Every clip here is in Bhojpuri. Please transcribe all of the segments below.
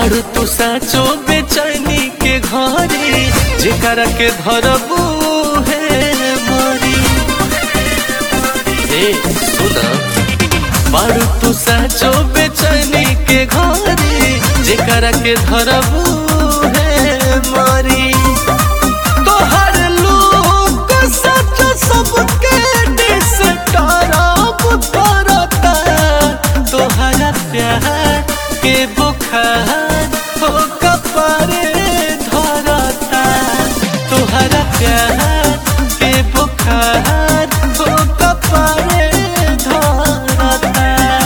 बारू तू साचो बेचैनी के घरी जेकरा के धरबू है मरी। ए सुना, बारू तू साचो बेचैनी के घरी जेकरा के धरबू है मरी। तोहर लोग सच सबके डिस्टर्ब करता, तोहरा प्यार के बुखार हो कपारे धरता, तोहरा प्यार के बुखार हो कपारे धरता।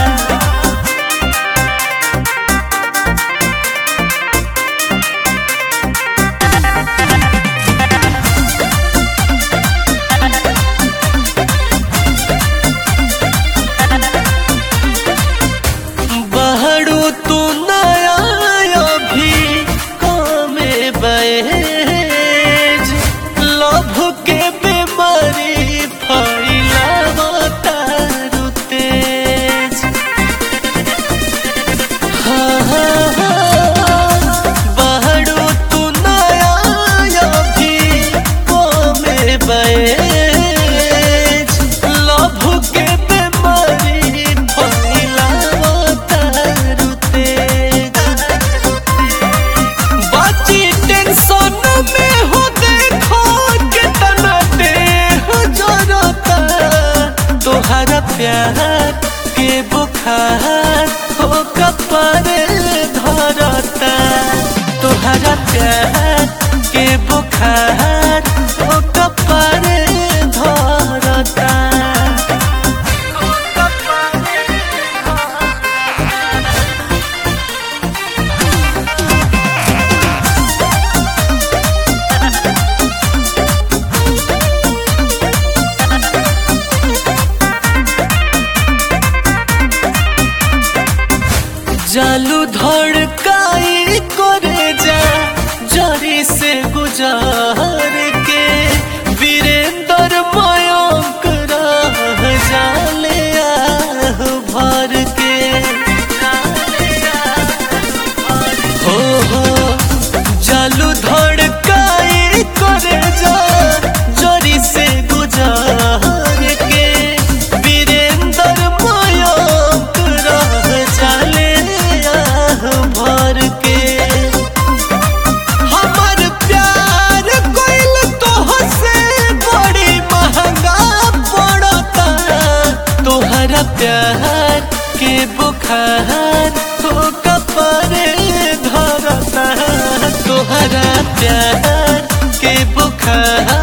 बहरू तू नया अभी कमे बैज, लभ के बीमारी फैलावता रू तेज। बहरू तू नया अभी कमे बैज, लभ के बीमारी फैलावता रू तेज। बाची टेंशन में हो देखो कितना देह जरता, तोहरा प्यार के बुखार हो कपारे धरता, तोहरा प्यार के बुखार हो कपारे धरता। जालू धड़काई करे जा जरी से गुजार के, वीरेंद्र मयंक रह जाले आह भर के। हो जालू धड़काई करे जा जरी से गुजार के, वीरेंद्र मयंक रह जाले भर के। हमर प्यार कोइल तोहसे बड़ी महंगा पड़ता, तोहरा प्यार के बुखार हो कपारे धरता, तोहरा प्यार के बुखार